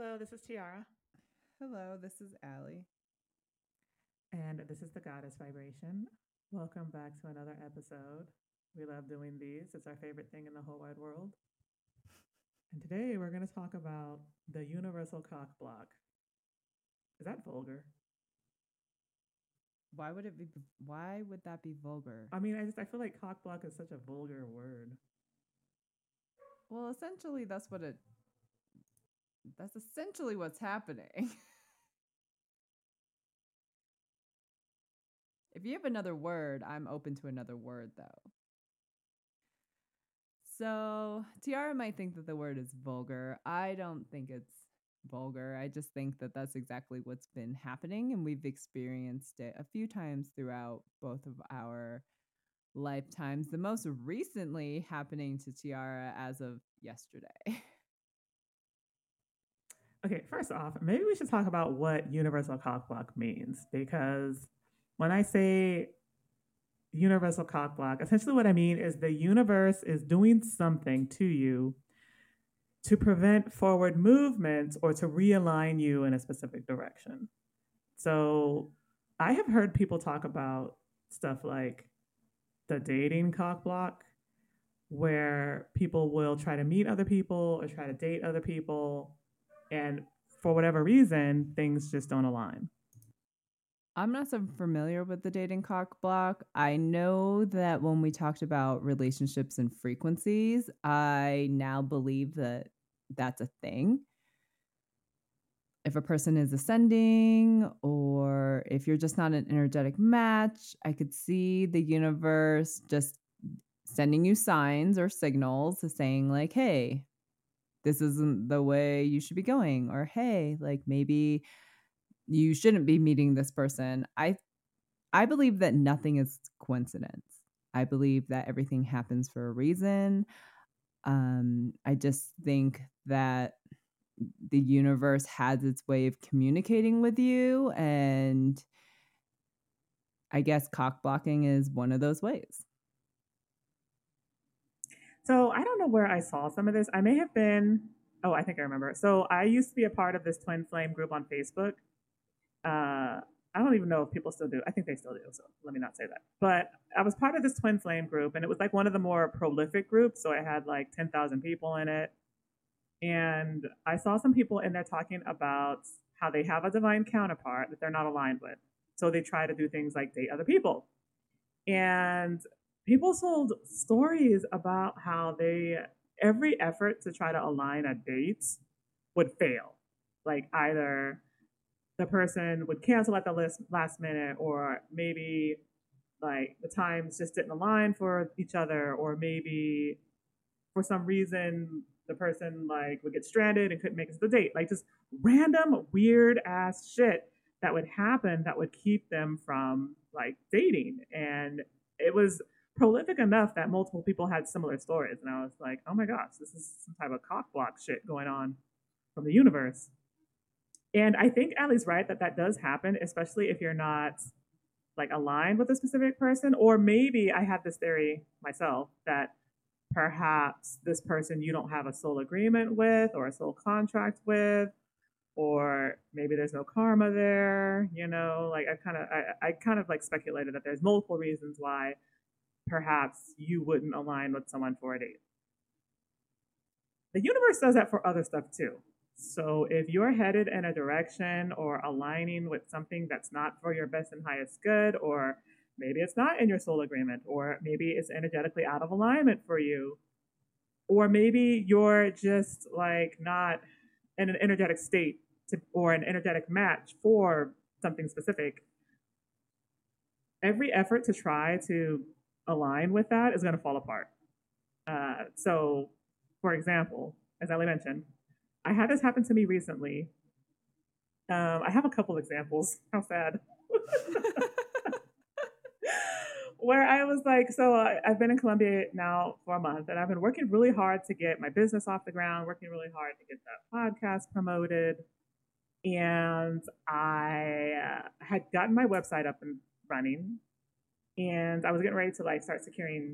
Hello, this is Tiara, Hello, this is Allie. and this is the Goddess Vibration. Welcome back to another episode. We love doing these, it's our favorite thing in the whole wide world. And today we're going to talk about the universal cock block. Is that vulgar? Why would it be? Why would that be vulgar? I feel like cock block is such a vulgar word. Well, essentially, That's essentially what's happening. If you have another word, I'm open to another word, though. So Tiara might think that the word is vulgar. I don't think it's vulgar. I just think that that's exactly what's been happening, and we've experienced it a few times throughout both of our lifetimes. The most recently happening to Tiara as of yesterday. Okay, first off, maybe we should talk about what universal cock block means because when I say universal cock block, essentially what I mean is the universe is doing something to you to prevent forward movement or to realign you in a specific direction. So I have heard people talk about stuff like the dating cock block, where people will try to meet other people or try to date other people, and for whatever reason, things just don't align. I'm not so familiar with the dating cock block. I know that when we talked about relationships and frequencies, I now believe that that's a thing. If a person is ascending or if you're just not an energetic match, I could see the universe just sending you signs or signals saying, like, hey, this isn't the way you should be going, or hey, like maybe you shouldn't be meeting this person. I believe that nothing is coincidence. I believe that everything happens for a reason. I just think that the universe has its way of communicating with you, and I guess cock blocking is one of those ways. So I don't know where I saw some of this. I may have been, oh, I think I remember. So I used to be a part of this twin flame group on Facebook. I don't even know if people still do. I think they still do. So let me not say that. But I was part of this twin flame group, and it was like one of the more prolific groups. So I had like 10,000 people in it. And I saw some people in there talking about how they have a divine counterpart that they're not aligned with. So they try to do things like date other people. And people told stories about how every effort to try to align a date would fail. Like either the person would cancel at the last minute, or maybe like the times just didn't align for each other, or maybe for some reason the person like would get stranded and couldn't make it to the date. Like just random weird ass shit that would happen that would keep them from like dating. And it was prolific enough that multiple people had similar stories. And I was like, oh my gosh, this is some type of cock block shit going on from the universe. And I think Allie's right that that does happen, especially if you're not like aligned with a specific person. Or maybe I have this theory myself that perhaps this person you don't have a soul agreement with or a soul contract with, or maybe there's no karma there. Like I kind of like speculated that there's multiple reasons why perhaps you wouldn't align with someone for a date. The universe does that for other stuff too. So if you're headed in a direction or aligning with something that's not for your best and highest good, or maybe it's not in your soul agreement, or maybe it's energetically out of alignment for you, or maybe you're just like not in an energetic state or an energetic match for something specific, every effort to try to align with that is going to fall apart. So, for example, as Ellie mentioned, I had this happen to me recently. I have a couple examples. How sad. Where I was like, I've been in Colombia now for a month, and I've been working really hard to get my business off the ground, working really hard to get that podcast promoted. And I had gotten my website up and running, and I was getting ready to like start securing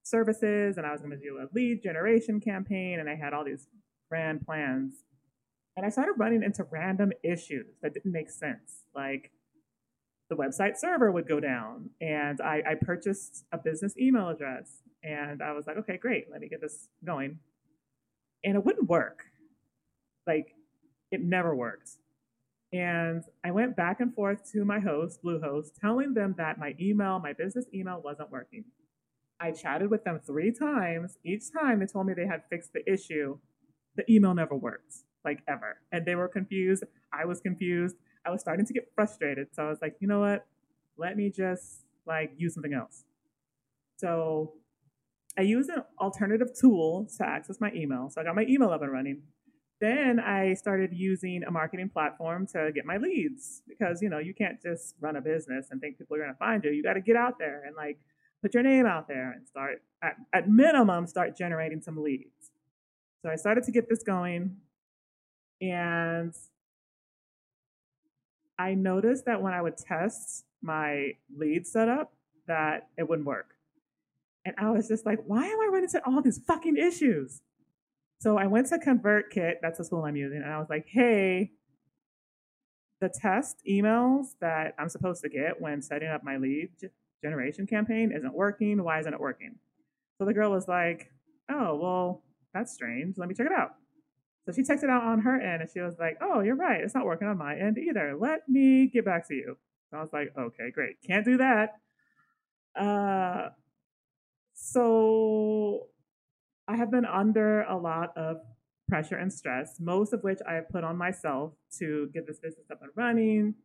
services, and I was going to do a lead generation campaign, and I had all these grand plans. And I started running into random issues that didn't make sense. Like the website server would go down, and I purchased a business email address, and I was like, okay, great, let me get this going. And it wouldn't work. Like, it never worked. And I went back and forth to my host, Bluehost, telling them that my business email wasn't working. I chatted with them 3 times. Each time they told me they had fixed the issue. The email never worked, like ever. And they were confused. I was confused. I was starting to get frustrated. So I was like, you know what? Let me just like use something else. So I used an alternative tool to access my email. So I got my email up and running. Then I started using a marketing platform to get my leads because, you can't just run a business and think people are going to find you. You got to get out there and like put your name out there and start at minimum, start generating some leads. So I started to get this going, and I noticed that when I would test my lead setup, that it wouldn't work. And I was just like, why am I running into all these fucking issues? So I went to ConvertKit, that's the tool I'm using, and I was like, hey, the test emails that I'm supposed to get when setting up my lead generation campaign isn't working. Why isn't it working? So the girl was like, oh, well, that's strange. Let me check it out. So she checked it out on her end, and she was like, oh, you're right. It's not working on my end either. Let me get back to you. So I was like, okay, great. Can't do that. So I have been under a lot of pressure and stress, most of which I have put on myself to get this business up and running.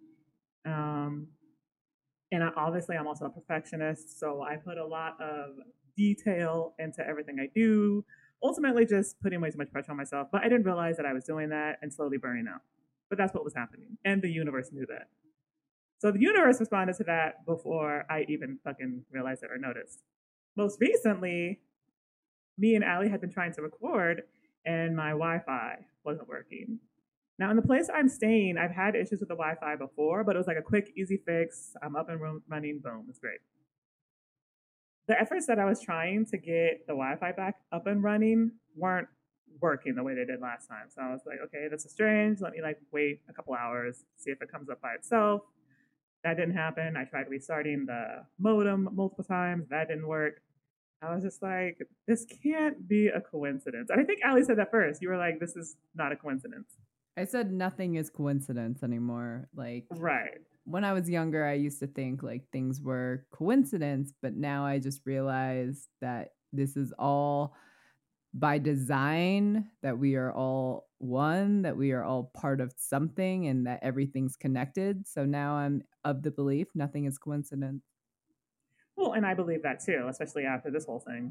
And obviously, I'm also a perfectionist, so I put a lot of detail into everything I do, ultimately just putting way too much pressure on myself. But I didn't realize that I was doing that and slowly burning out. But that's what was happening. And the universe knew that. So the universe responded to that before I even fucking realized it or noticed. Most recently, me and Allie had been trying to record, and my Wi-Fi wasn't working. Now, in the place I'm staying, I've had issues with the Wi-Fi before, but it was like a quick, easy fix. I'm up and running, boom, it's great. The efforts that I was trying to get the Wi-Fi back up and running weren't working the way they did last time. So I was like, okay, this is strange. Let me like wait a couple hours, see if it comes up by itself. That didn't happen. I tried restarting the modem multiple times. That didn't work. I was just like, this can't be a coincidence. And I think Allie said that first. You were like, this is not a coincidence. I said nothing is coincidence anymore. Like, right. When I was younger, I used to think like things were coincidence, but now I just realize that this is all by design, that we are all one, that we are all part of something, and that everything's connected. So now I'm of the belief nothing is coincidence. Well, and I believe that too, especially after this whole thing.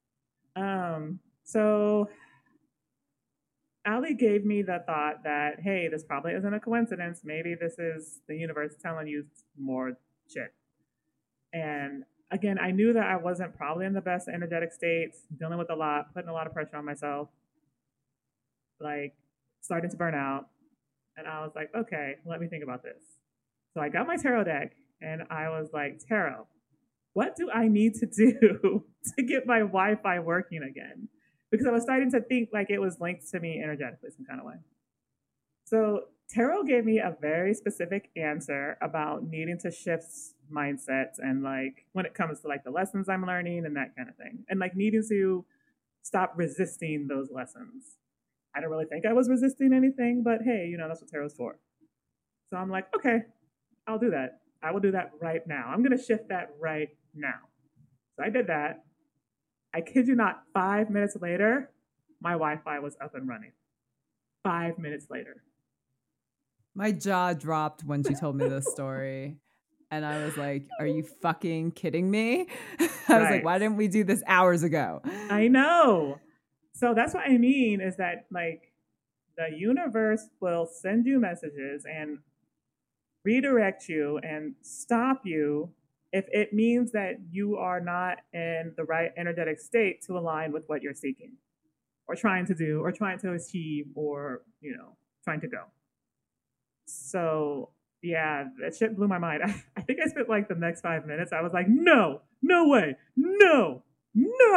So Allie gave me the thought that, hey, this probably isn't a coincidence. Maybe this is the universe telling you more shit. And again, I knew that I wasn't probably in the best energetic state, dealing with a lot, putting a lot of pressure on myself, like starting to burn out. And I was like, okay, let me think about this. So I got my tarot deck and I was like, tarot, what do I need to do to get my Wi-Fi working again? Because I was starting to think like it was linked to me energetically some kind of way. So tarot gave me a very specific answer about needing to shift mindsets and like when it comes to like the lessons I'm learning and that kind of thing. And like needing to stop resisting those lessons. I don't really think I was resisting anything, but hey, that's what tarot's for. So I'm like, okay, I'll do that. I will do that right now. I'm going to shift that right now. So I did that. I kid you not, 5 minutes later, my Wi-Fi was up and running. 5 minutes later. My jaw dropped when she told me this story. And I was like, are you fucking kidding me? I was like, why didn't we do this hours ago? I know. So that's what I mean is that like the universe will send you messages and redirect you and stop you if it means that you are not in the right energetic state to align with what you're seeking or trying to do or trying to achieve or, trying to go. So yeah, that shit blew my mind. I think I spent like the next 5 minutes. I was like, no way, no.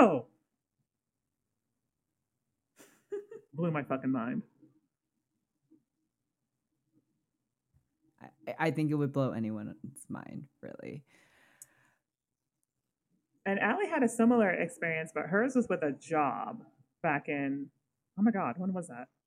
Blew my fucking mind. I think it would blow anyone's mind, really. And Allie had a similar experience, but hers was with a job back in, oh my God, when was that?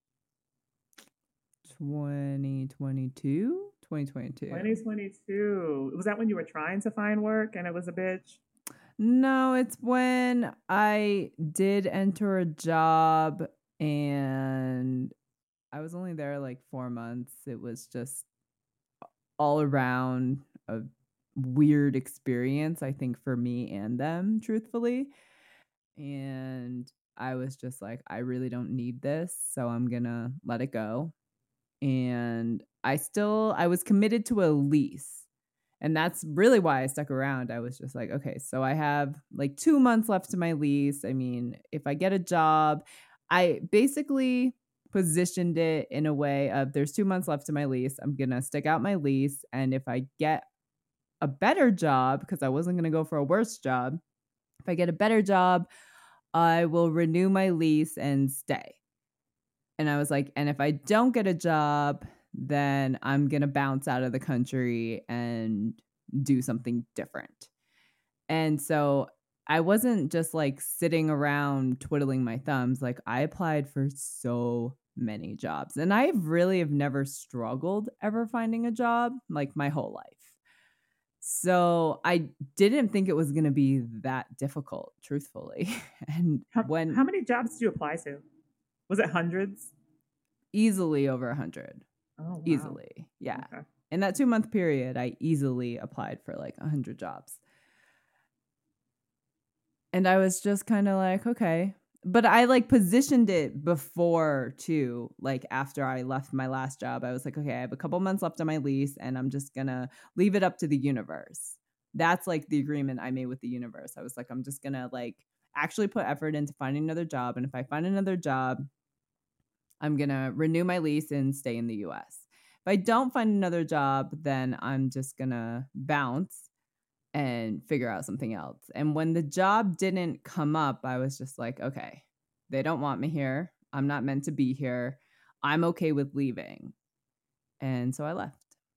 2022? 2022. 2022. Was that when you were trying to find work and it was a bitch? No, it's when I did enter a job and I was only there like 4 months. It was just all around a weird experience, I think, for me and them, truthfully. And I was just like, I really don't need this, so I'm gonna let it go. And I was committed to a lease. And that's really why I stuck around. I was just like, okay, so I have like 2 months left to my lease. I mean, if I get a job, I basically positioned it in a way of there's 2 months left to my lease. I'm going to stick out my lease. And if I get a better job, because I wasn't going to go for a worse job, if I get a better job, I will renew my lease and stay. And I was like, and if I don't get a job, then I'm going to bounce out of the country and do something different. And so I wasn't just like sitting around twiddling my thumbs. Like I applied for so many jobs and I really have never struggled ever finding a job like my whole life. So I didn't think it was going to be that difficult, truthfully. And how many jobs did you apply to? Was it hundreds? Easily over 100. Oh, wow. Easily. Yeah. Okay. In that 2-month period, I easily applied for like 100 jobs. And I was just kind of like, okay. But I like positioned it before too. Like after I left my last job, I was like, okay, I have a couple months left on my lease and I'm just going to leave it up to the universe. That's like the agreement I made with the universe. I was like, I'm just going to like actually put effort into finding another job. And if I find another job, I'm going to renew my lease and stay in the US. If I don't find another job, then I'm just going to bounce and figure out something else. And when the job didn't come up, I was just like, okay, they don't want me here. I'm not meant to be here. I'm okay with leaving. And so I left.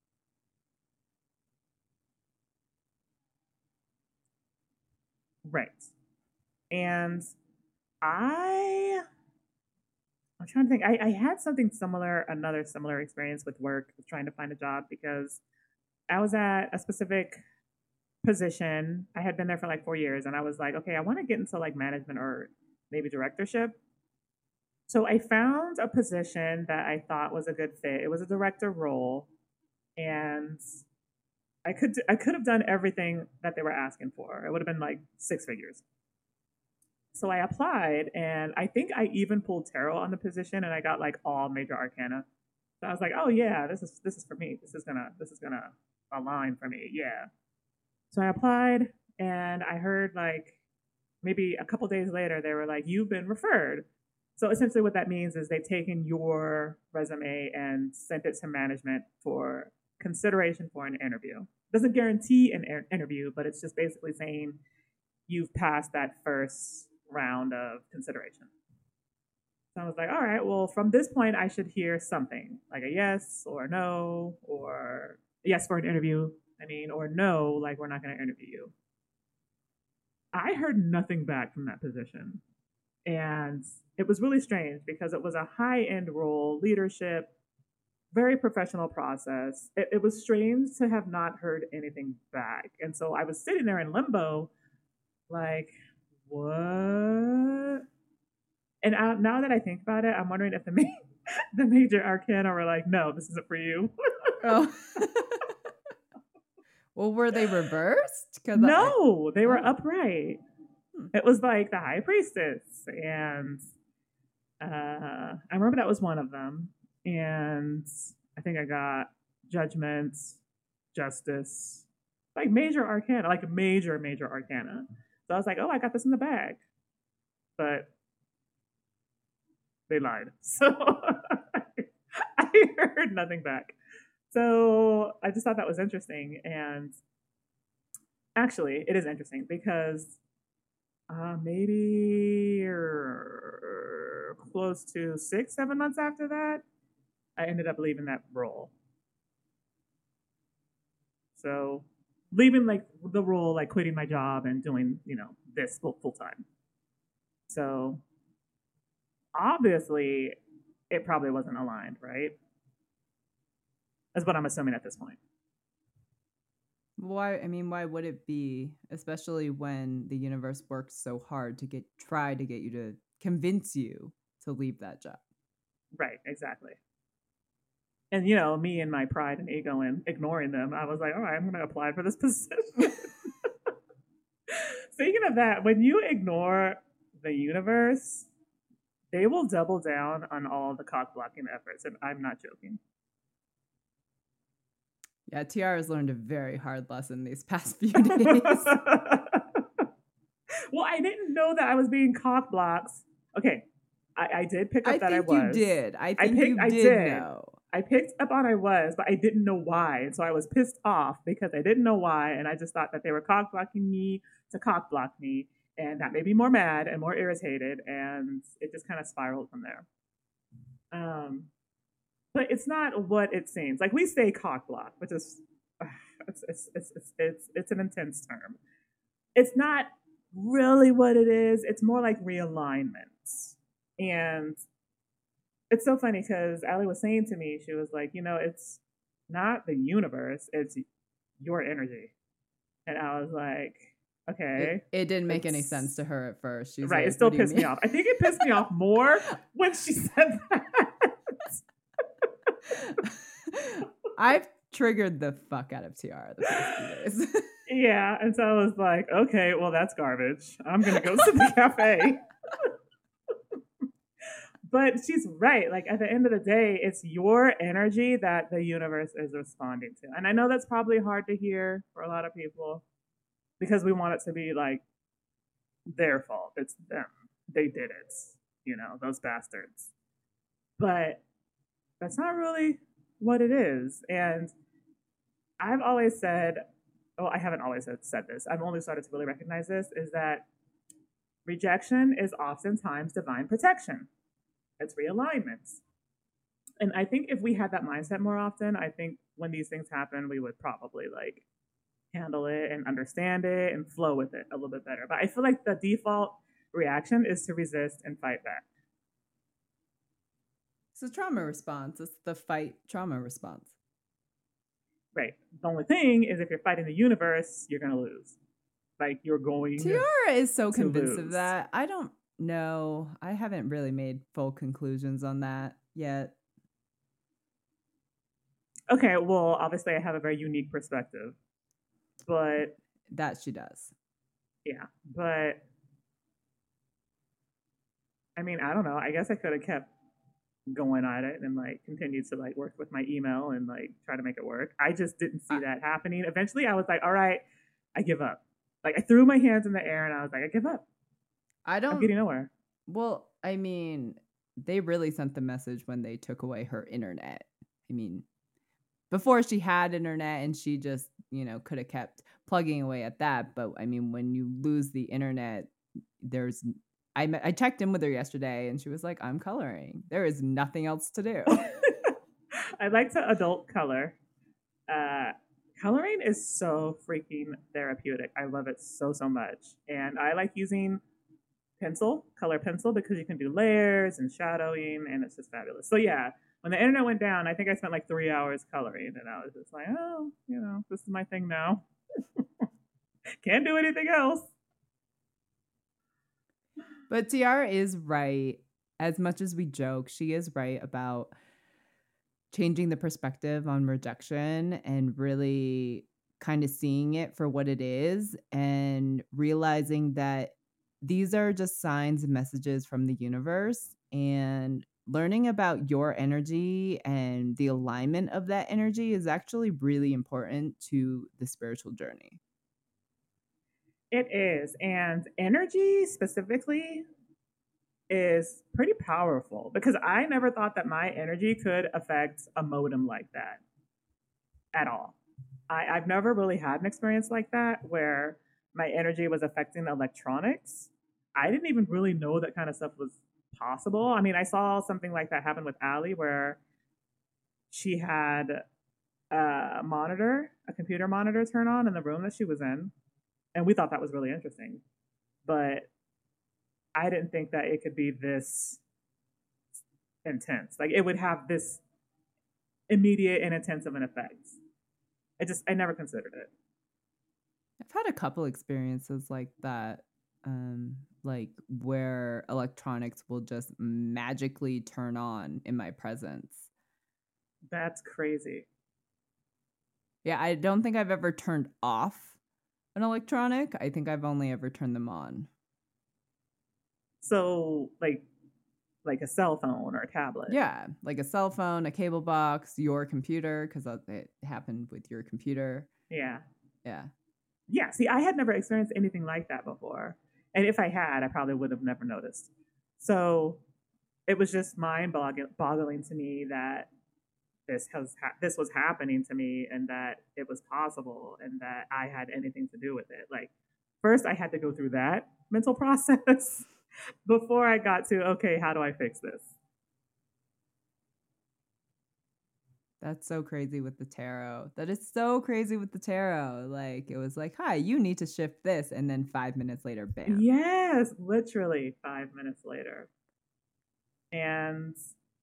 Right. And I'm trying to think. I had something similar, another similar experience with work, with trying to find a job because I was at a specific position. I had been there for like 4 years and I was like, okay, I want to get into like management or maybe directorship. So I found a position that I thought was a good fit. It was a director role and I could have done everything that they were asking for. It would have been like 6 figures. So I applied and I think I even pulled tarot on the position and I got like all major arcana. So I was like, oh yeah, this is for me. This is gonna align for me. Yeah. So I applied and I heard like maybe a couple days later they were like, you've been referred. So essentially what that means is they've taken your resume and sent it to management for consideration for an interview. Doesn't guarantee an interview, but it's just basically saying you've passed that first round of consideration. So I was like, all right, well, from this point, I should hear something like a yes or a no, or yes for an interview, or no, like we're not going to interview you. I heard nothing back from that position. And it was really strange because it was a high end role, leadership, very professional process. It was strange to have not heard anything back. And so I was sitting there in limbo, like, what? And now that I think about it, I'm wondering if the major arcana were like, no, this isn't for you. Oh. Well, were they reversed? No, they were upright. It was like the high priestess. And I remember that was one of them. And I think I got judgment, justice, like major arcana, like major arcana. So I was like, oh, I got this in the bag. But they lied. So I heard nothing back. So I just thought that was interesting. And actually, it is interesting because maybe close to 6, 7 months after that, I ended up leaving that role. So leaving like the role, like quitting my job and doing, this full time. So obviously it probably wasn't aligned, right? That's what I'm assuming at this point. Why? I mean, why would it be? Especially when the universe works so hard to try to get you to convince you to leave that job. Right, exactly. And me and my pride and ego and ignoring them, I was like, all right, I'm going to apply for this position. Speaking of that, when you ignore the universe, they will double down on all the cock blocking efforts, and I'm not joking. Yeah, Tiara has learned a very hard lesson these past few days. Well, I didn't know that I was being cock blocked. Okay, I did pick up that I was. You did. I think you did know. I picked up on I was, but I didn't know why. And so I was pissed off because I didn't know why. And I just thought that they were cock blocking me to cock block me. And that made me more mad and more irritated. And it just kind of spiraled from there. But it's not what it seems. Like we say cock block, which is it's an intense term. It's not really what it is. It's more like realignment. And it's so funny because Allie was saying to me, she was like, it's not the universe, it's your energy. And I was like, okay. It didn't make any sense to her at first. She's right, like, it still pissed me off. I think it pissed me off more when she said that. I've triggered the fuck out of Tiara the past few days. Yeah, and so I was like, okay, well, that's garbage. I'm going to go to the cafe. But she's right. Like at the end of the day, it's your energy that the universe is responding to. And I know that's probably hard to hear for a lot of people because we want it to be like their fault. It's them. They did it. Those bastards. But that's not really what it is. And I've always said, I haven't always said this. I've only started to really recognize this, is that rejection is oftentimes divine protection. It's realignment. And I think if we had that mindset more often, I think when these things happen, we would probably like handle it and understand it and flow with it a little bit better. But I feel like the default reaction is to resist and fight back. It's a trauma response. It's the fight trauma response. Right. The only thing is if you're fighting the universe, you're going to lose. Like you're going Tiara is so convinced of that. I don't know. I haven't really made full conclusions on that yet. Okay, well, obviously I have a very unique perspective. But that she does. Yeah, but I mean, I don't know. I guess I could have kept going at it and like continued to like work with my email and like try to make it work. I just didn't see that happening. Eventually I was like, all right, I give up. Like I threw my hands in the air and I was like, I give up. I'm getting nowhere. Well, I mean, they really sent the message when they took away her internet. I mean, before she had internet and she just, could have kept plugging away at that. But I mean, when you lose the internet, I checked in with her yesterday and she was like, I'm coloring. There is nothing else to do. I like to adult color. Coloring is so freaking therapeutic. I love it so much. And I like using color pencil, because you can do layers and shadowing and it's just fabulous. So yeah, when the internet went down, I think I spent like 3 hours coloring and I was just like, oh, this is my thing now. Can't do anything else. But Tiara is right. As much as we joke, she is right about changing the perspective on rejection and really kind of seeing it for what it is and realizing that these are just signs and messages from the universe, and learning about your energy and the alignment of that energy is actually really important to the spiritual journey. It is. And energy specifically is pretty powerful, because I never thought that my energy could affect a modem like that at all. I've never really had an experience like that where my energy was affecting electronics. I didn't even really know that kind of stuff was possible. I mean, I saw something like that happen with Allie, where she had a computer monitor turn on in the room that she was in. And we thought that was really interesting. But I didn't think that it could be this intense. Like it would have this immediate and intense of an effect. I never considered it. I've had a couple experiences like that, like where electronics will just magically turn on in my presence. That's crazy. Yeah, I don't think I've ever turned off an electronic. I think I've only ever turned them on. So, like a cell phone or a tablet. Yeah, like a cell phone, a cable box, your computer, because it happened with your computer. Yeah. Yeah. Yeah. See, I had never experienced anything like that before. And if I had, I probably would have never noticed. So it was just mind-boggling to me that this was happening to me and that it was possible and that I had anything to do with it. Like, first I had to go through that mental process before I got to, okay, how do I fix this? That's so crazy with the tarot. That is so crazy with the tarot. Like, it was like, hi, you need to shift this. And then 5 minutes later, bam. Yes, literally 5 minutes later. And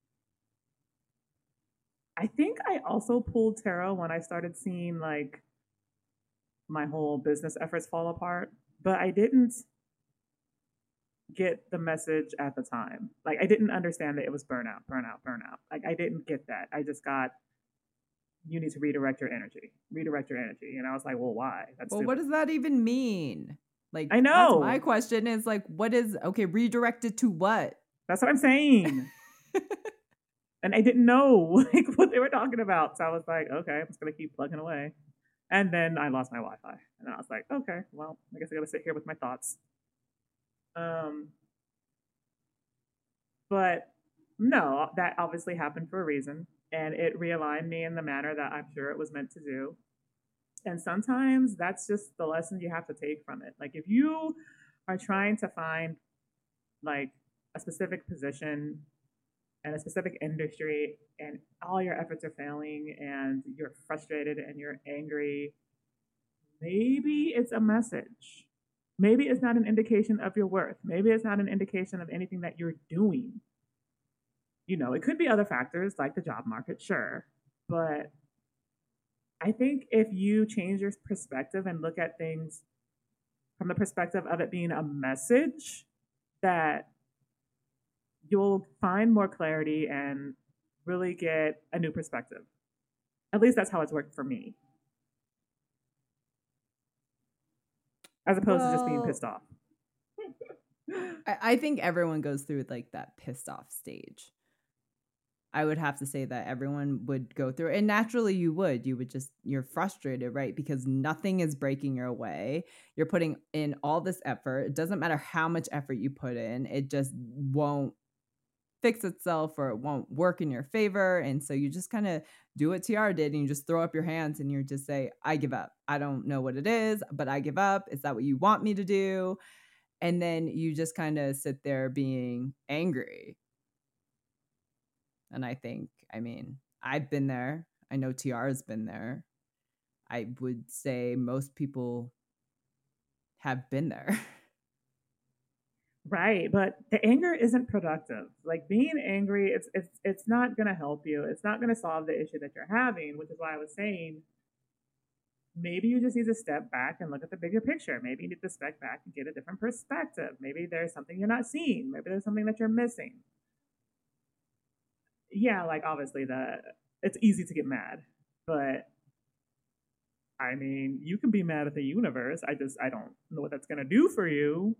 I think I also pulled tarot when I started seeing like my whole business efforts fall apart, but I didn't get the message at the time. Like I didn't understand that it was burnout. Like I didn't get that. I just got, you need to redirect your energy. And I was like, well, why? That's well, stupid. What does that even mean? Like, I know. That's my question is like, what is, okay, redirected to what? That's what I'm saying. And I didn't know like what they were talking about. So I was like, okay, I'm just going to keep plugging away. And then I lost my Wi-Fi. And I was like, okay, well, I guess I got to sit here with my thoughts. But no, that obviously happened for a reason. And it realigned me in the manner that I'm sure it was meant to do. And sometimes that's just the lesson you have to take from it. Like if you are trying to find like a specific position and a specific industry and all your efforts are failing and you're frustrated and you're angry, maybe it's a message. Maybe it's not an indication of your worth. Maybe it's not an indication of anything that you're doing. You know, it could be other factors like the job market, sure. But I think if you change your perspective and look at things from the perspective of it being a message, that you'll find more clarity and really get a new perspective. At least that's how it's worked for me. As opposed to just being pissed off. I think everyone goes through like that pissed off stage. I would have to say that everyone would go through it. And naturally you would just, you're frustrated, right? Because nothing is breaking your way. You're putting in all this effort. It doesn't matter how much effort you put in. It just won't fix itself or it won't work in your favor. And so you just kind of do what TR did and you just throw up your hands and you just say, I give up. I don't know what it is, but I give up. Is that what you want me to do? And then you just kind of sit there being angry. And I think, I mean, I've been there. I know TR has been there. I would say most people have been there. Right, but the anger isn't productive. Like being angry, it's not going to help you. It's not going to solve the issue that you're having, which is why I was saying maybe you just need to step back and look at the bigger picture. Maybe you need to step back and get a different perspective. Maybe there's something you're not seeing. Maybe there's something that you're missing. Yeah, like obviously it's easy to get mad, but I mean, you can be mad at the universe. I don't know what that's going to do for you.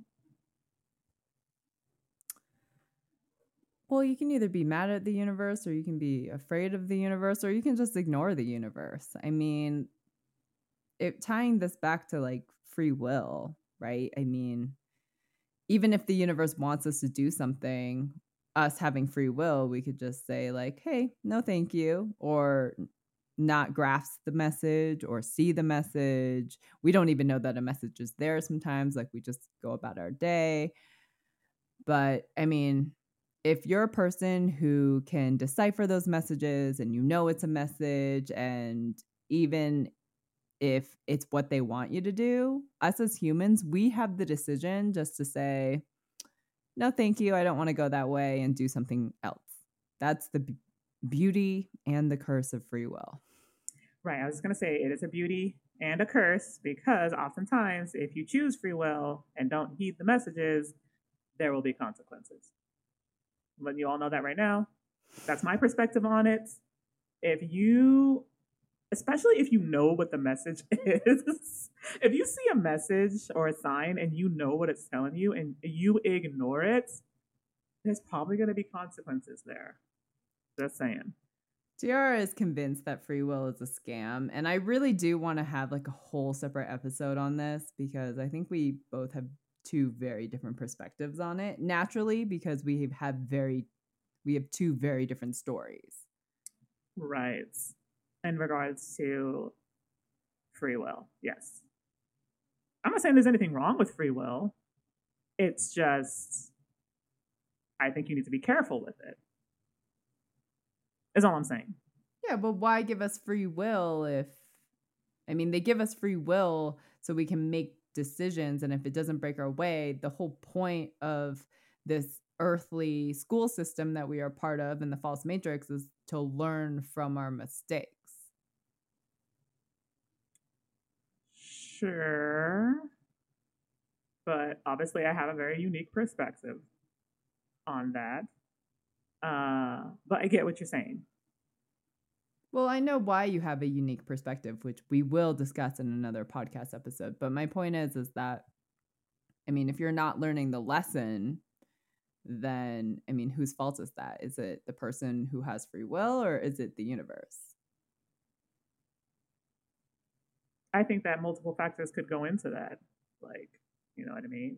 Well, you can either be mad at the universe or you can be afraid of the universe or you can just ignore the universe. I mean, tying this back to like free will, right? I mean, even if the universe wants us to do something, us having free will, we could just say like, hey, no, thank you, or not grasp the message or see the message. We don't even know that a message is there sometimes. Like we just go about our day. But I mean, if you're a person who can decipher those messages and you know it's a message, and even if it's what they want you to do, us as humans, we have the decision just to say, no, thank you. I don't want to go that way and do something else. That's the beauty and the curse of free will. Right. I was just going to say it is a beauty and a curse because oftentimes if you choose free will and don't heed the messages, there will be consequences. Letting you all know that right now. That's my perspective on it. If you, especially if you know what the message is, if you see a message or a sign and you know what it's telling you and you ignore it, there's probably going to be consequences there. Just saying. Tiara is convinced that free will is a scam, and I really do want to have like a whole separate episode on this because I think we both have two very different perspectives on it. Naturally, because we have two very different stories. Right. In regards to free will, yes. I'm not saying there's anything wrong with free will. It's just, I think you need to be careful with it. Is all I'm saying. Yeah, but why give us free will if, I mean, they give us free will so we can make decisions, and if it doesn't break our way, the whole point of this earthly school system that we are part of in the false matrix is to learn from our mistakes. Sure. But obviously I have a very unique perspective on that. But I get what you're saying. Well, I know why you have a unique perspective, which we will discuss in another podcast episode. But my point is that, I mean, if you're not learning the lesson, then, I mean, whose fault is that? Is it the person who has free will, or is it the universe? I think that multiple factors could go into that. Like, you know what I mean?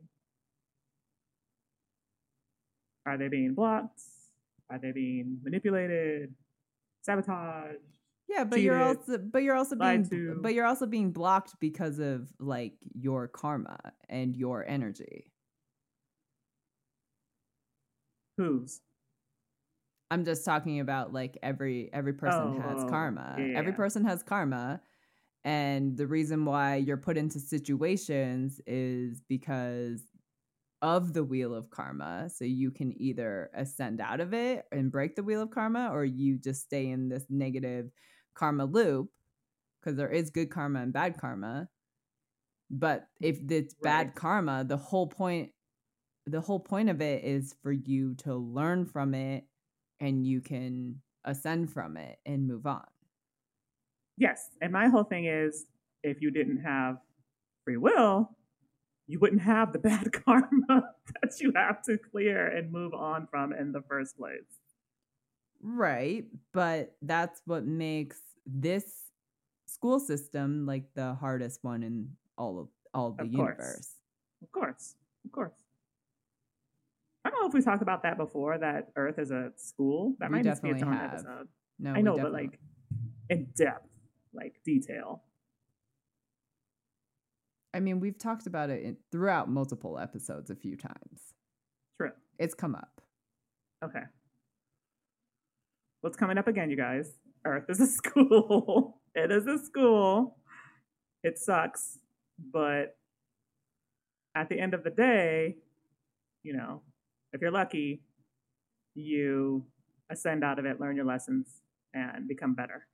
Are they being blocked? Are they being manipulated? Sabotaged? Yeah, but you're also being blocked because of like your karma and your energy. Whose? I'm just talking about like every person has karma. Yeah. Every person has karma. And the reason why you're put into situations is because of the wheel of karma. So you can either ascend out of it and break the wheel of karma, or you just stay in this negative karma loop, because there is good karma and bad karma. But if it's bad karma, the whole point of it is for you to learn from it, and you can ascend from it and move on. Yes. And my whole thing is, if you didn't have free will, you wouldn't have the bad karma that you have to clear and move on from in the first place. Right. But that's what makes this school system like the hardest one in all of the universe. Of course. I don't know if we talked about that before, that Earth is a school. That might just be its own episode. No, I know, but like in depth, like detail. I mean, we've talked about it throughout multiple episodes a few times. True. It's come up. Okay. What's coming up again, you guys? Earth is a school. It is a school. It sucks. But at the end of the day, you know, if you're lucky, you ascend out of it, learn your lessons, and become better.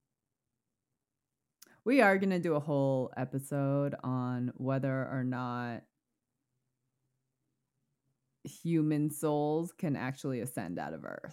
We are going to do a whole episode on whether or not human souls can actually ascend out of Earth.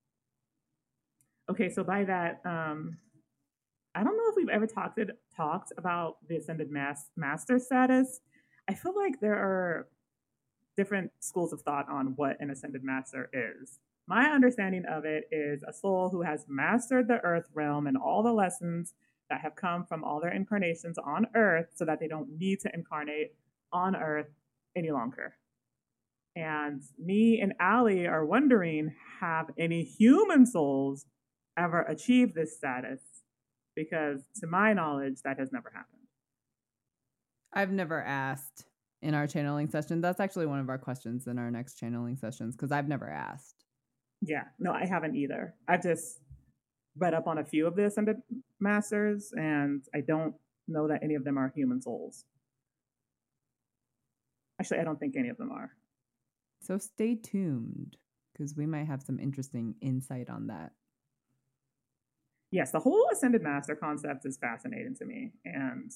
Okay, so by that, I don't know if we've ever talked about the ascended master status. I feel like there are different schools of thought on what an ascended master is. My understanding of it is a soul who has mastered the earth realm and all the lessons that have come from all their incarnations on Earth so that they don't need to incarnate on Earth any longer. And me and Allie are wondering, have any human souls ever achieved this status? Because to my knowledge, that has never happened. I've never asked in our channeling session? That's actually one of our questions in our next channeling sessions because I've never asked. Yeah, no, I haven't either. I've just read up on a few of the Ascended Masters, and I don't know that any of them are human souls. Actually, I don't think any of them are. So stay tuned because we might have some interesting insight on that. Yes, the whole Ascended Master concept is fascinating to me. And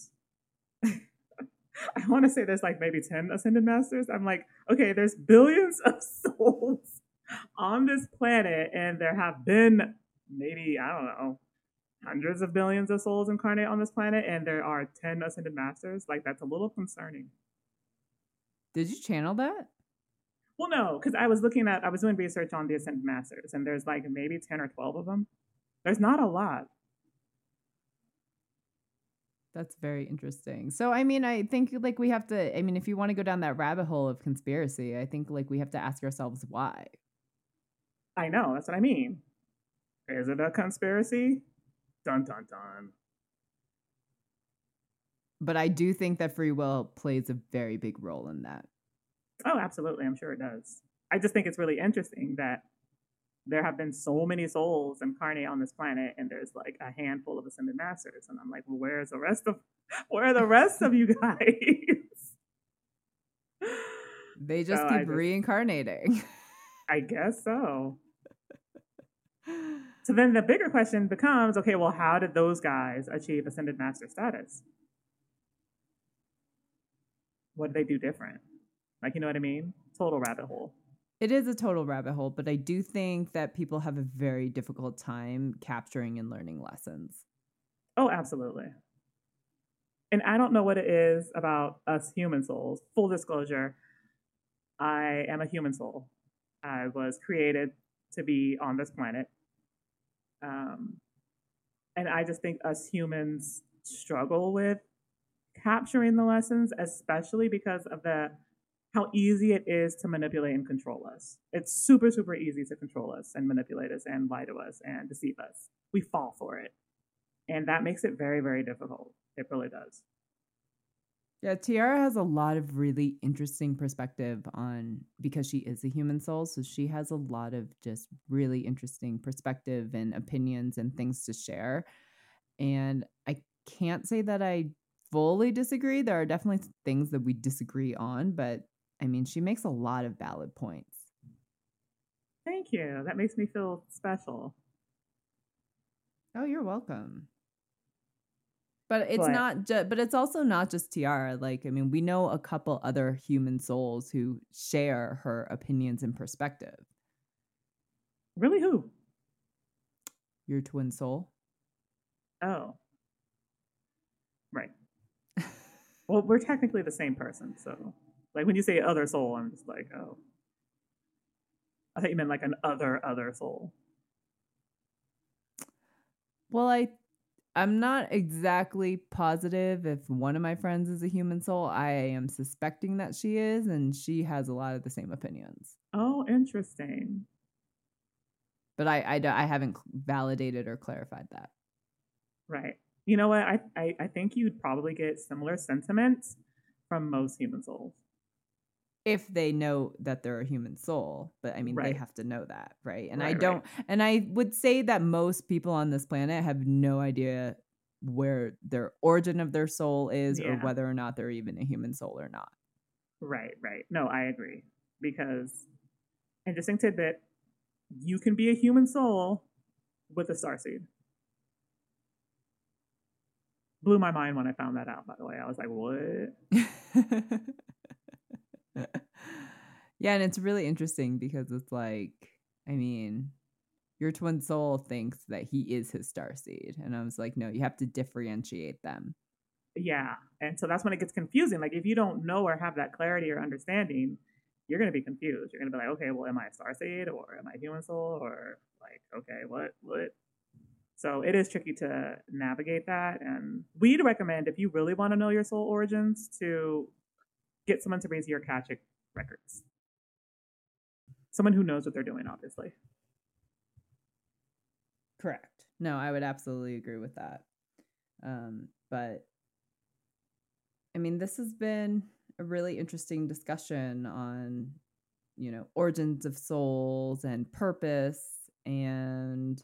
I want to say there's like maybe 10 Ascended Masters. I'm like, okay, there's billions of souls on this planet, and there have been maybe, I don't know, hundreds of billions of souls incarnate on this planet, and there are 10 Ascended Masters. Like, that's a little concerning. Did you channel that? Well, no, because I was doing research on the Ascended Masters, and there's like maybe 10 or 12 of them. There's not a lot. That's very interesting. So, I mean, I think like we have to, I mean, if you want to go down that rabbit hole of conspiracy, I think like we have to ask ourselves why. I know, that's what I mean. Is it a conspiracy? Dun dun dun. But I do think that free will plays a very big role in that. Oh, absolutely. I'm sure it does. I just think it's really interesting that there have been so many souls incarnate on this planet, and there's like a handful of Ascended Masters. And I'm like, well, where are the rest of you guys? They just keep reincarnating. I guess so. So then the bigger question becomes, okay, well, how did those guys achieve Ascended Master status? What did they do different? Like, you know what I mean? Total rabbit hole. It is a total rabbit hole, but I do think that people have a very difficult time capturing and learning lessons. Oh, absolutely. And I don't know what it is about us human souls. Full disclosure, I am a human soul. I was created to be on this planet. And I just think us humans struggle with capturing the lessons, especially because of how easy it is to manipulate and control us. It's super, super easy to control us and manipulate us and lie to us and deceive us. We fall for it. And that makes it very, very difficult. It really does. Yeah, Tiara has a lot of really interesting perspective on, because she is a human soul, so she has a lot of just really interesting perspective and opinions and things to share. And I can't say that I fully disagree. There are definitely things that we disagree on, but I mean, she makes a lot of valid points. Thank you. That makes me feel special. Oh, you're welcome. But it's also not just Tiara. Like, I mean, we know a couple other human souls who share her opinions and perspective. Really, who? Your twin soul. Oh. Right. Well, we're technically the same person, so like when you say other soul, I'm just like, oh. I thought you meant like an other soul. Well, I'm not exactly positive if one of my friends is a human soul. I am suspecting that she is, and she has a lot of the same opinions. Oh, interesting. But I haven't validated or clarified that. Right. You know what? I think you'd probably get similar sentiments from most human souls. If they know that they're a human soul, but I mean, Right. they have to know that, right? And right. And I would say that most people on this planet have no idea where their origin of their soul is, or whether or not they're even a human soul or not. Right. No, I agree. Because, interesting tidbit, you can be a human soul with a starseed. Blew my mind when I found that out, by the way. I was like, what? Yeah, and it's really interesting because it's like, I mean, your twin soul thinks that he is his starseed. And I was like, no, you have to differentiate them. Yeah. And so that's when it gets confusing. Like, if you don't know or have that clarity or understanding, you're going to be confused. You're going to be like, okay, well, am I a starseed or am I a human soul? Or like, okay, what? So it is tricky to navigate that. And we'd recommend, if you really want to know your soul origins, to get someone to raise your Akashic records. Someone who knows what they're doing, obviously. Correct. No, I would absolutely agree with that. But I mean, this has been a really interesting discussion on, origins of souls and purpose and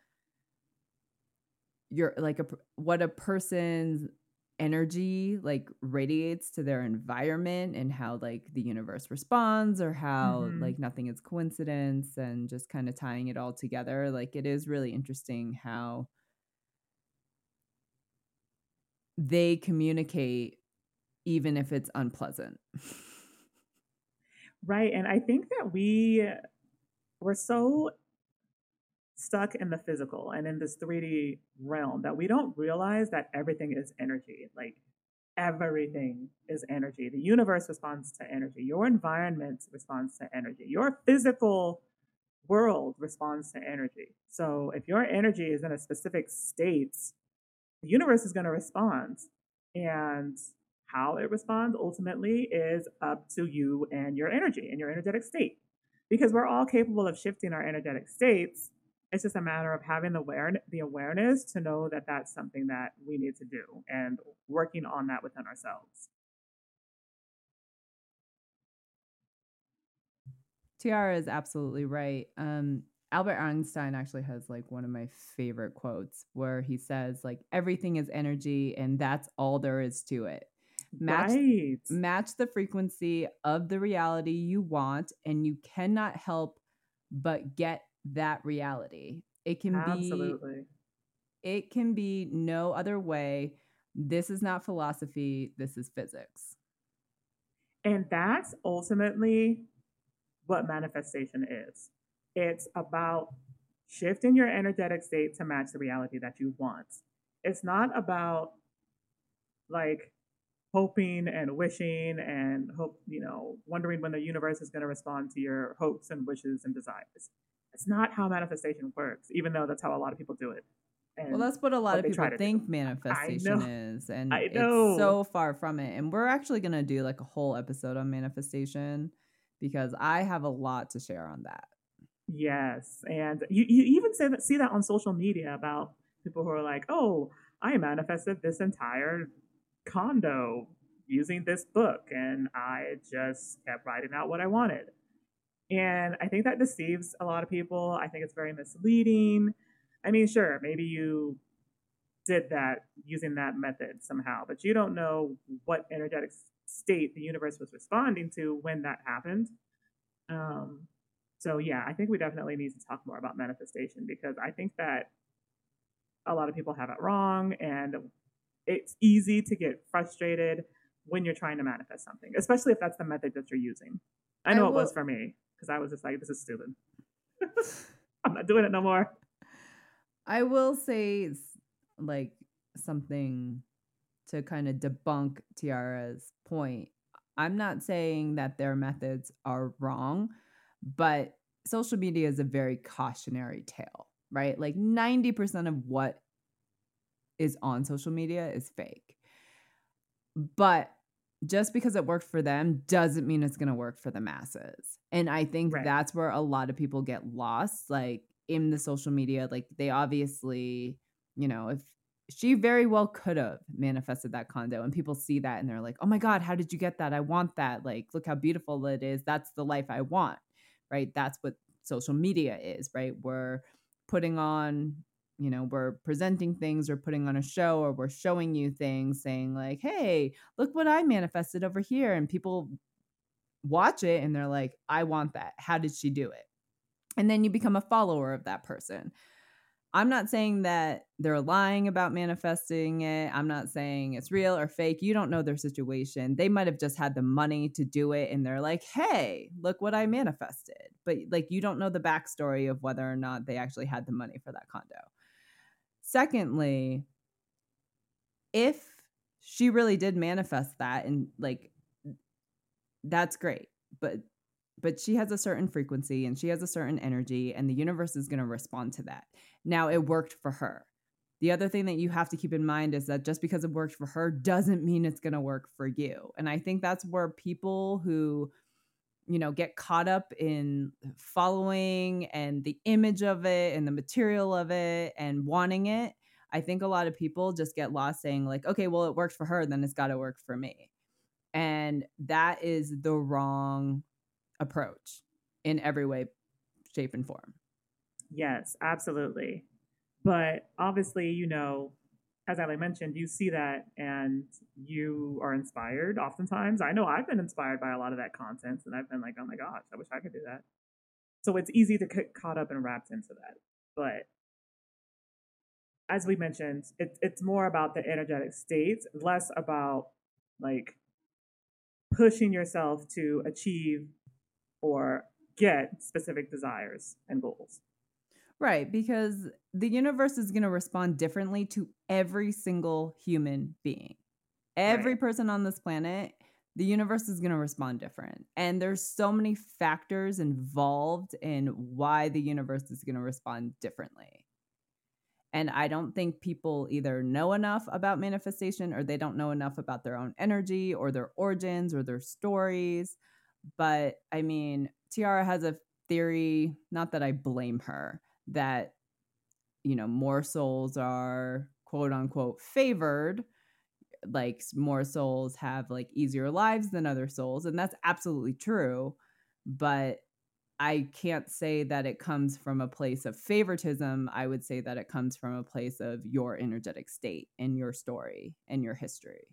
what a person's energy like radiates to their environment and how like the universe responds or how Hmm. like nothing is coincidence and just kind of tying it all together. Like it is really interesting how they communicate even if it's unpleasant. Right. And I think that we're so stuck in the physical and in this 3D realm that we don't realize that everything is energy. Like everything is energy. The universe responds to energy. Your environment responds to energy. Your physical world responds to energy. So if your energy is in a specific state, the universe is going to respond. And how it responds ultimately is up to you and your energy and your energetic state. Because we're all capable of shifting our energetic states. It's just a matter of having the awareness to know that that's something that we need to do and working on that within ourselves. Tiara is absolutely right. Albert Einstein actually has like one of my favorite quotes where he says like everything is energy and that's all there is to it. Match Right. match the frequency of the reality you want and you cannot help but get that reality. Absolutely. It can be no other way. This is not philosophy, this is physics. And that's ultimately what manifestation is. It's about shifting your energetic state to match the reality that you want. It's not about like hoping and wishing and wondering when the universe is going to respond to your hopes and wishes and desires. It's not how manifestation works, even though that's how a lot of people do it Well, and that's what a lot what of they people try to do. think I manifestation know. is, and I it's know. so far from it. And we're actually going to do like a whole episode on manifestation because I have a lot to share on that. Yes. And you even see that on social media about people who are like, oh, I manifested this entire condo using this book and I just kept writing out what I wanted. And I think that deceives a lot of people. I think it's very misleading. I mean, sure, maybe you did that using that method somehow, but you don't know what energetic state the universe was responding to when that happened. Um, so yeah, I think we definitely need to talk more about manifestation because I think that a lot of people have it wrong and it's easy to get frustrated when you're trying to manifest something, especially if that's the method that you're using. I I know it was will for me because I was just like, this is stupid. I'm not doing it no more. I will say like something to kind of debunk Tiara's point. I'm not saying that their methods are wrong, but social media is a very cautionary tale, right? Like 90% of what is on social media is fake. But just because it worked for them doesn't mean it's going to work for the masses. And I think Right. that's where a lot of people get lost like in the social media. Like they obviously, if she very well could have manifested that condo and people see that and they're like, "Oh my god, how did you get that? I want that. Like look how beautiful it is. That's the life I want." Right? That's what social media is, right? We're putting on we're presenting things or putting on a show or we're showing you things saying like, hey, look what I manifested over here. And people watch it and they're like, I want that. How did she do it? And then you become a follower of that person. I'm not saying that they're lying about manifesting it. I'm not saying it's real or fake. You don't know their situation. They might have just had the money to do it and they're like, hey, look what I manifested. But like, you don't know the backstory of whether or not they actually had the money for that condo. Secondly, if she really did manifest that and like that's great, but she has a certain frequency and she has a certain energy and the universe is going to respond to that. Now it worked for her. The other thing that you have to keep in mind is that just because it worked for her doesn't mean it's going to work for you. And I think that's where people who get caught up in following and the image of it and the material of it and wanting it. I think a lot of people just get lost saying like, okay, well, it worked for her, then it's got to work for me. And that is the wrong approach in every way, shape, and form. Yes, absolutely. But obviously, as Ali mentioned, you see that and you are inspired oftentimes. I know I've been inspired by a lot of that content and I've been like, oh my gosh, I wish I could do that. So it's easy to get caught up and wrapped into that. But as we mentioned, it's more about the energetic state, less about like pushing yourself to achieve or get specific desires and goals. Right, because the universe is going to respond differently to every single human being. Every person on this planet, the universe is going to respond different. And there's so many factors involved in why the universe is going to respond differently. And I don't think people either know enough about manifestation or they don't know enough about their own energy or their origins or their stories. But I mean, Tiara has a theory, not that I blame her, that, more souls are quote unquote favored. Like more souls have like easier lives than other souls. And that's absolutely true. But I can't say that it comes from a place of favoritism. I would say that it comes from a place of your energetic state and your story and your history.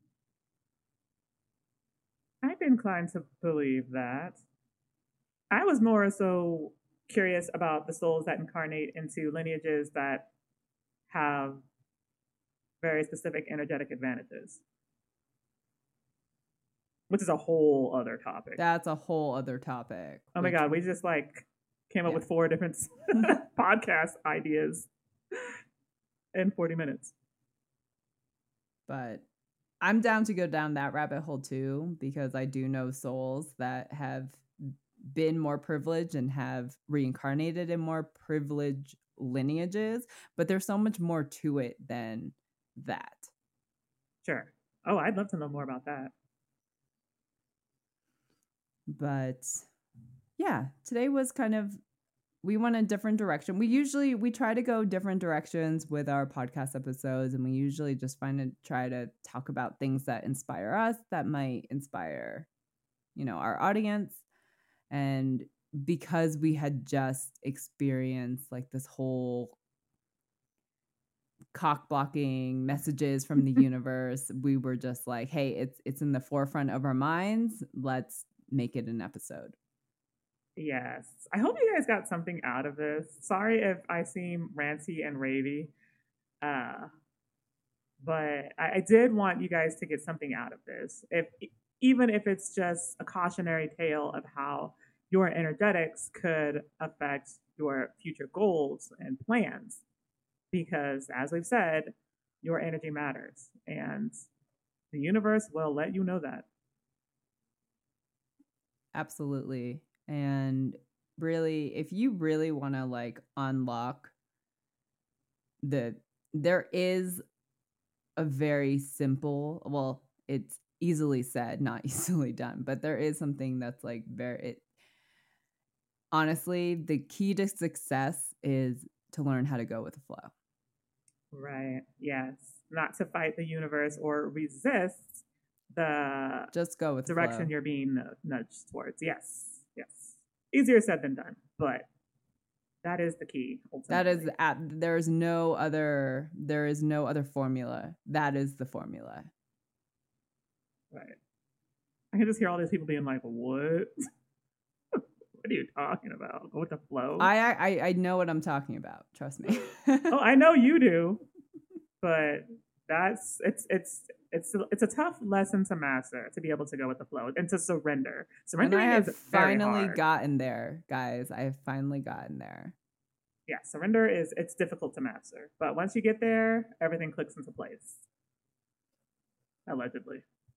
I'd be inclined to believe that. I was more so curious about the souls that incarnate into lineages that have very specific energetic advantages, which is a whole other topic. That's a whole other topic. Oh my God, we just came up with 4 different podcast ideas in 40 minutes. But I'm down to go down that rabbit hole too, because I do know souls that have been more privileged and have reincarnated in more privileged lineages, but there's so much more to it than that. Sure. Oh, I'd love to know more about that. But yeah, today was we went a different direction. We try to go different directions with our podcast episodes, and we usually just try to talk about things that inspire us, that might inspire, our audience. And because we had just experienced like this whole cock blocking messages from the universe, we were just like, hey, it's in the forefront of our minds. Let's make it an episode. Yes. I hope you guys got something out of this. Sorry if I seem ranty and ravey. But I did want you guys to get something out of this. Even if it's just a cautionary tale of how your energetics could affect your future goals and plans. Because as we've said, your energy matters. And the universe will let you know that. Absolutely. And really, if you really want to like unlock there is a very simple, well, it's easily said, not easily done, but there is something that's like honestly, the key to success is to learn how to go with the flow. Right. Yes. Not to fight the universe or resist the just go with direction you're being nudged towards. Yes. Yes. Easier said than done, but that is the key. Ultimately. That is there is no other formula. That is the formula. Right. I can just hear all these people being like, "What? What are you talking about? Go with the flow." I know what I'm talking about. Trust me. Oh, I know you do, but it's a tough lesson to master, to be able to go with the flow and to surrender. Surrendering and I have is finally gotten there, guys. I have finally gotten there. Yeah, surrender it's difficult to master, but once you get there, everything clicks into place. Allegedly.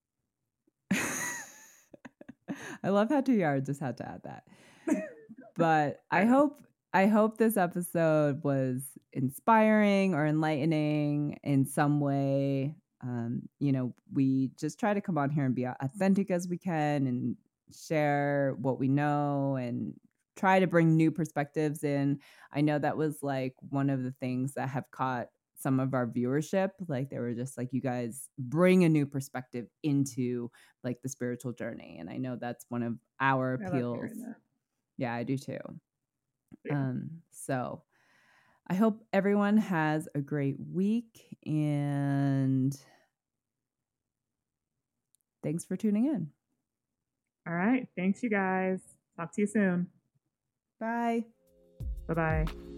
I love how Tiara just had to add that. But I hope this episode was inspiring or enlightening in some way. We just try to come on here and be authentic as we can and share what we know and try to bring new perspectives in. I know that was like one of the things that have caught some of our viewership. Like they were just like, you guys bring a new perspective into like the spiritual journey. And I know that's one of our I love appeals. hearing that. Yeah, I do too. Yeah. So I hope everyone has a great week, and thanks for tuning in. All right. Thanks, you guys. Talk to you soon. Bye. Bye-bye.